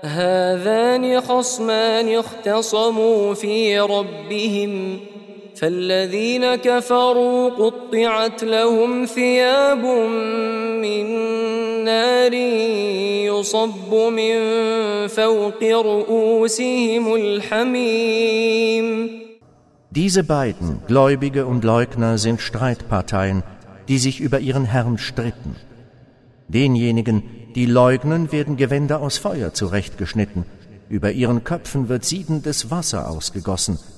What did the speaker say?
هذان خصمان اختصموا في ربهم فالذين كفروا قطعت لهم ثياب من نار يصب من فوق رؤوسهم الحميم. Diese beiden, Gläubige und Leugner, sind Streitparteien, die sich über ihren Herrn stritten. Denjenigen, die leugnen, werden Gewänder aus Feuer zurechtgeschnitten, über ihren Köpfen wird siedendes Wasser ausgegossen,